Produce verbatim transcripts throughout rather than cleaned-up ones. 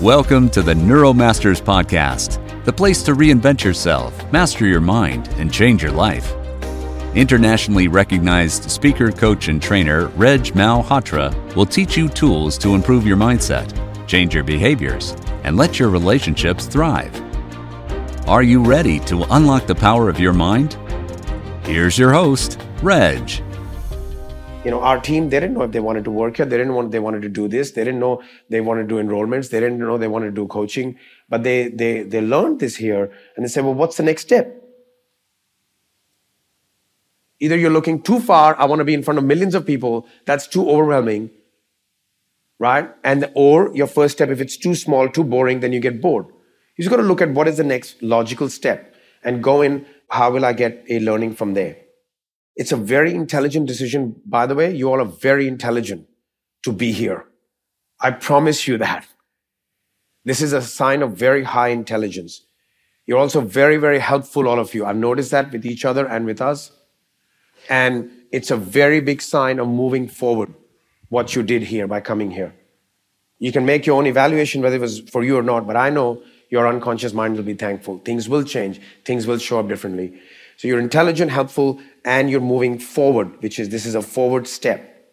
Welcome to the NeuroMasters Podcast, the place to reinvent yourself, master your mind, and change your life. Internationally recognized speaker, coach, and trainer Reg Malhotra will teach you tools to improve your mindset, change your behaviors, and let your relationships thrive. Are you ready to unlock the power of your mind? Here's your host, Reg. You know, our team, they didn't know if they wanted to work here. They didn't know they wanted to do this. They didn't know they wanted to do enrollments. They didn't know they wanted to do coaching. But they they they learned this here, and they said, well, what's the next step? Either you're looking too far, I want to be in front of millions of people, that's too overwhelming, right? And or your first step, if it's too small, too boring, then you get bored. You just got to look at what is the next logical step and go in, how will I get a learning from there? It's a very intelligent decision. By the way, you all are very intelligent to be here. I promise you that. This is a sign of very high intelligence. You're also very, very helpful, all of you. I've noticed that with each other and with us. And it's a very big sign of moving forward, what you did here by coming here. You can make your own evaluation whether it was for you or not, but I know your unconscious mind will be thankful. Things will change. Things will show up differently. So you're intelligent, helpful, and you're moving forward, which is, this is a forward step.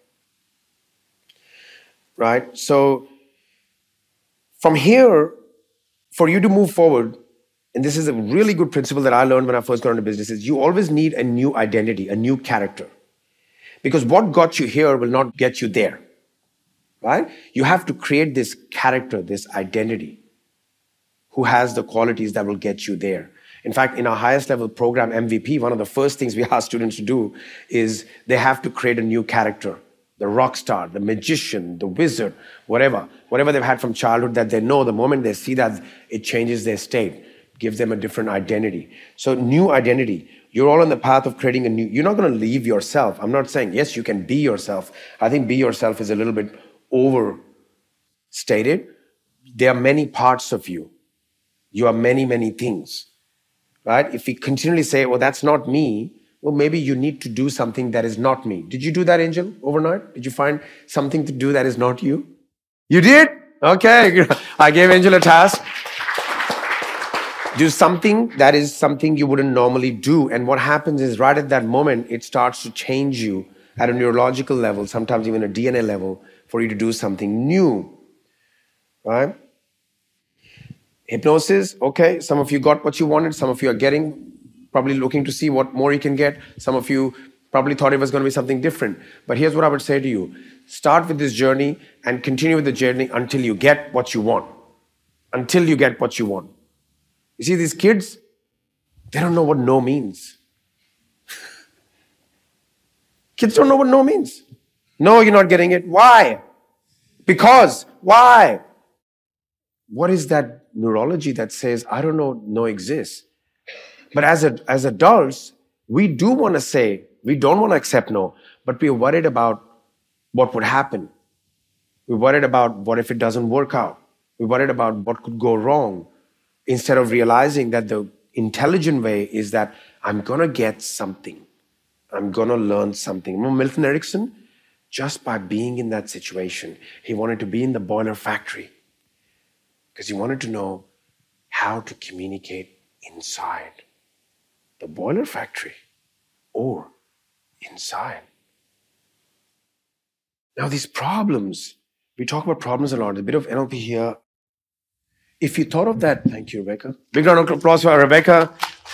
Right? So from here, for you to move forward, and this is a really good principle that I learned when I first got into business, is you always need a new identity, a new character. Because what got you here will not get you there. Right? You have to create this character, this identity, who has the qualities that will get you there. In fact, in our highest level program, M V P, one of the first things we ask students to do is they have to create a new character. The rock star, the magician, the wizard, whatever. Whatever they've had from childhood that they know, the moment they see that, it changes their state, gives them a different identity. So new identity. You're all on the path of creating a new, you're not going to leave yourself. I'm not saying, yes, you can be yourself. I think be yourself is a little bit overstated. There are many parts of you. You are many, many things. Right? If we continually say, well, that's not me, well, maybe you need to do something that is not me. Did you do that, Angel, overnight? Did you find something to do that is not you? You did? Okay. I gave Angel a task. Do something that is something you wouldn't normally do. And what happens is right at that moment, it starts to change you at a neurological level, sometimes even a D N A level, for you to do something new. Right? Hypnosis, okay, some of you got what you wanted, some of you are getting, probably looking to see what more you can get. Some of you probably thought it was going to be something different. But here's what I would say to you. Start with this journey and continue with the journey until you get what you want. Until you get what you want. You see, these kids, they don't know what no means. Kids don't know what no means. No, you're not getting it. Why? Because. Why? What is that neurology that says, I don't know, no exists? But as a, as adults, we do want to say, we don't want to accept no, but we're worried about what would happen. We're worried about what if it doesn't work out. We're worried about what could go wrong. Instead of realizing that the intelligent way is that I'm going to get something. I'm going to learn something. Remember Milton Erickson? Just by being in that situation, he wanted to be in the boiler factory. Because he wanted to know how to communicate inside the boiler factory or inside. Now these problems, we talk about problems a lot, a bit of N L P here. If you thought of that, thank you, Rebecca. Big round of applause for Rebecca.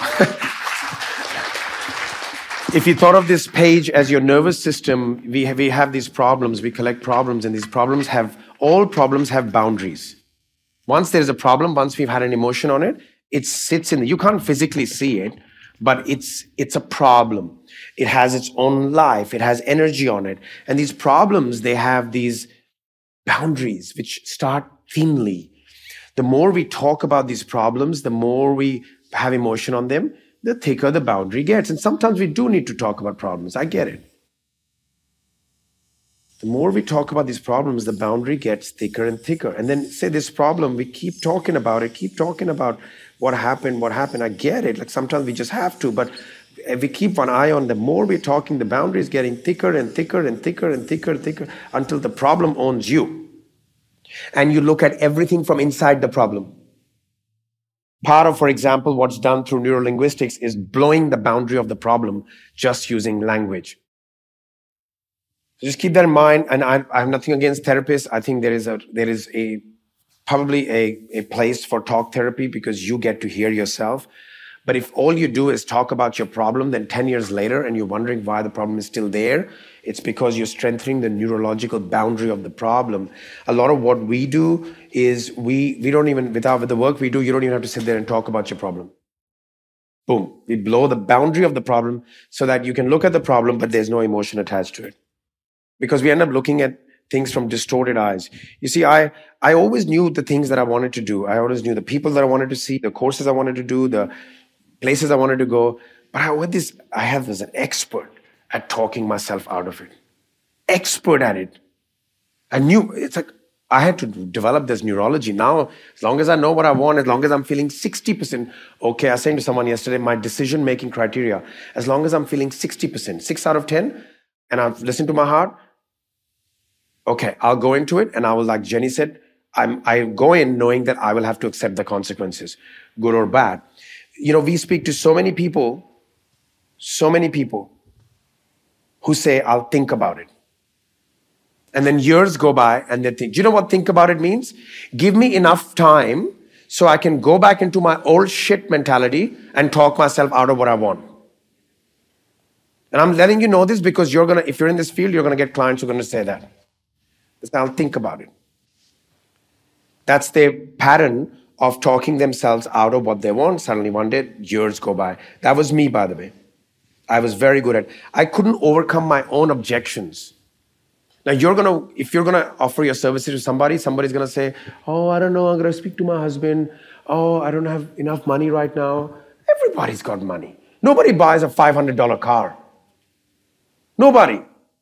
If you thought of this page as your nervous system, we have, we have these problems, we collect problems, and these problems have, all problems have boundaries. Once there's a problem, once we've had an emotion on it, it sits in, you can't physically see it, but it's it's a problem. It has its own life. It has energy on it. And these problems, they have these boundaries which start thinly. The more we talk about these problems, the more we have emotion on them, the thicker the boundary gets. And sometimes we do need to talk about problems. I get it. The more we talk about these problems, the boundary gets thicker and thicker. And then say this problem, we keep talking about it, keep talking about what happened, what happened. I get it. Like sometimes we just have to, but if we keep one eye on, the more we're talking, the boundary is getting thicker and thicker and thicker and thicker and thicker until the problem owns you. and you look at everything from inside the problem. Part of, for example, what's done through neurolinguistics is blowing the boundary of the problem just using language. So just keep that in mind. And I, I have nothing against therapists. I think there is a there is a probably a, a place for talk therapy because you get to hear yourself. But if all you do is talk about your problem, then ten years later, and you're wondering why the problem is still there, it's because you're strengthening the neurological boundary of the problem. A lot of what we do is we we don't even, without with the work we do, you don't even have to sit there and talk about your problem. Boom. We blow the boundary of the problem so that you can look at the problem, but there's no emotion attached to it. Because we end up looking at things from distorted eyes. You see, I, I always knew the things that I wanted to do. I always knew the people that I wanted to see, the courses I wanted to do, the places I wanted to go. But I with this, I have as an expert at talking myself out of it. Expert at it. I knew, it's like, I had to develop this neurology. Now, as long as I know what I want, as long as I'm feeling sixty percent, okay, I was saying to someone yesterday, my decision-making criteria, as long as I'm feeling sixty percent, six out of ten, and I've listened to my heart, okay, I'll go into it, and I will, like Jenny said, I'm, I go in knowing that I will have to accept the consequences, good or bad. You know, we speak to so many people, so many people who say, I'll think about it. And then years go by and they think, do you know what think about it means? Give me enough time so I can go back into my old shit mentality and talk myself out of what I want. And I'm letting you know this because you're going to, if you're in this field, you're going to get clients who are going to say that. I'll think about it. That's their pattern of talking themselves out of what they want. Suddenly one day, years go by. That was me, by the way. I was very good at, I couldn't overcome my own objections. Now you're going to, if you're going to offer your services to somebody, somebody's going to say, oh, I don't know, I'm going to speak to my husband. Oh, I don't have enough money right now. Everybody's got money. Nobody buys a five hundred dollars car. Nobody.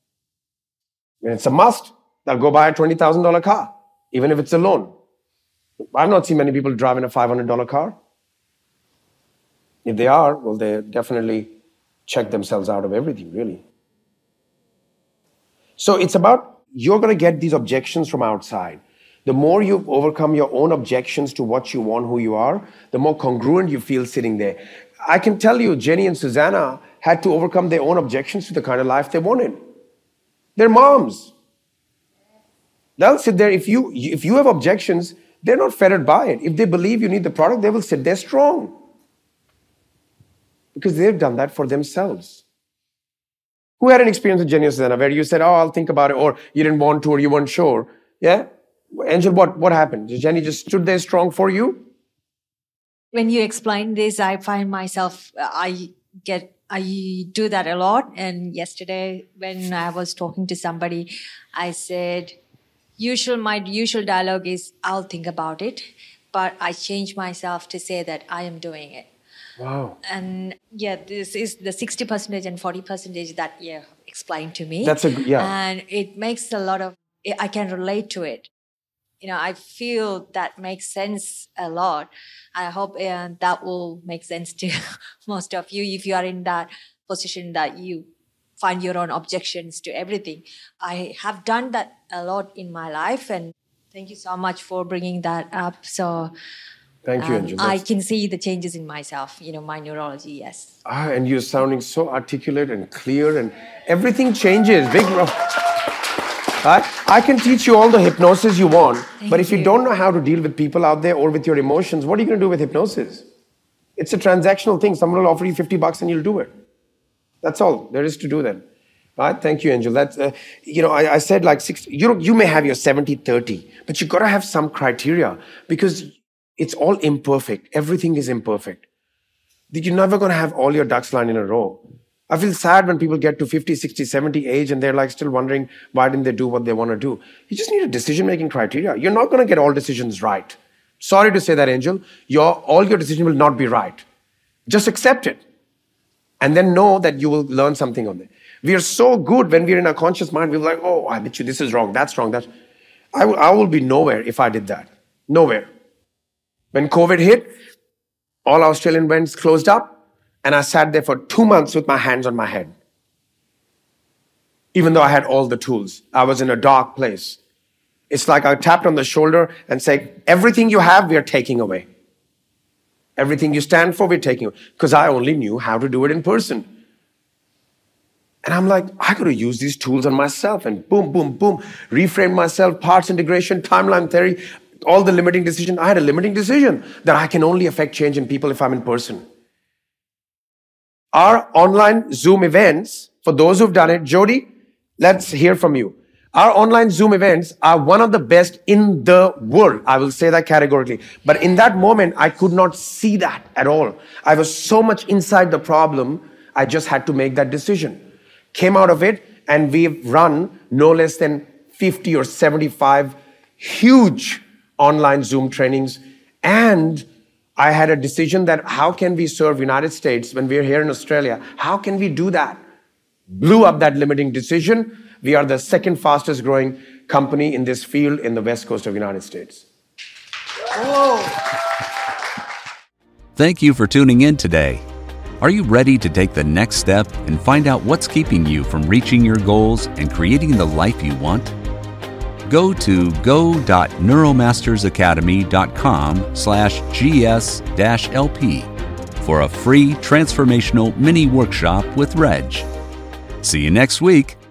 And it's a must. They'll go buy a twenty thousand dollars car, even if it's a loan. I've not seen many people driving a five hundred dollars car. If they are, well, they definitely check themselves out of everything, really. So it's about, you're going to get these objections from outside. The more you overcome your own objections to what you want, who you are, the more congruent you feel sitting there. I can tell you, Jenny and Susanna had to overcome their own objections to the kind of life they wanted. They're moms. They'll sit there. If you, if you have objections, they're not fettered by it. If they believe you need the product, they will sit there strong. Because they've done that for themselves. Who had an experience with Jenny or Susanna where you said, oh, I'll think about it, or you didn't want to, or you weren't sure? Yeah? Angel, what, what happened? Did Jenny just stood there strong for you? When you explain this, I find myself, I get, I do that a lot. And yesterday, when I was talking to somebody, I said, usual, my usual dialogue is, I'll think about it. But I changed myself to say that I am doing it. Wow. And yeah, this is the sixty percent and forty percent that you explained to me. That's a, yeah. And it makes a lot of, I can relate to it. You know, I feel that makes sense a lot. I hope uh, that will make sense to most of you if you are in that position that you find your own objections to everything. I have done that a lot in my life, and thank you so much for bringing that up. So thank you, um, Angel. I can see the changes in myself, you know, my neurology, yes. Ah, and you're sounding so articulate and clear, and everything changes. Big, right? I can teach you all the hypnosis you want, Thank but if you. you don't know how to deal with people out there or with your emotions, what are you going to do with hypnosis? It's a transactional thing. Someone will offer you fifty bucks and you'll do it. That's all there is to do then. Right? Thank you, Angel. That's, uh, you know, I, I said like six, you know, you may have your seventy thirty, but you got to have some criteria because it's all imperfect. Everything is imperfect. You're never going to have all your ducks lined in a row. I feel sad when people get to fifty, sixty, seventy age and they're like still wondering why didn't they do what they want to do. You just need a decision-making criteria. You're not going to get all decisions right. Sorry to say that, Angel. Your, all your decisions will not be right. Just accept it. And then know that you will learn something on it. We are so good when we're in our conscious mind. We're like, oh, I bet you this is wrong. That's wrong. That's... I will, I will be nowhere if I did that. Nowhere. When COVID hit, all Australian events closed up. And I sat there for two months with my hands on my head. Even though I had all the tools. I was in a dark place. It's like I tapped on the shoulder and said, everything you have, we are taking away. Everything you stand for, we're taking away. Because I only knew how to do it in person. And I'm like, I got to use these tools on myself. And boom, boom, boom. Reframe myself, parts integration, timeline theory, all the limiting decision. I had a limiting decision that I can only affect change in people if I'm in person. Our online Zoom events, for those who've done it, Jody, let's hear from you. Our online Zoom events are one of the best in the world. I will say that categorically. But in that moment, I could not see that at all. I was so much inside the problem, I just had to make that decision. Came out of it, and we've run no less than fifty or seventy-five huge online Zoom trainings. And I had a decision that how can we serve United States when we're here in Australia? How can we do that? Blew up that limiting decision. We are the second fastest growing company in this field in the West Coast of United States. Whoa. Thank you for tuning in today. Are you ready to take the next step and find out what's keeping you from reaching your goals and creating the life you want? Go to go dot neuromastersacademy.com slash gs dash lp for a free transformational mini workshop with Reg. See you next week.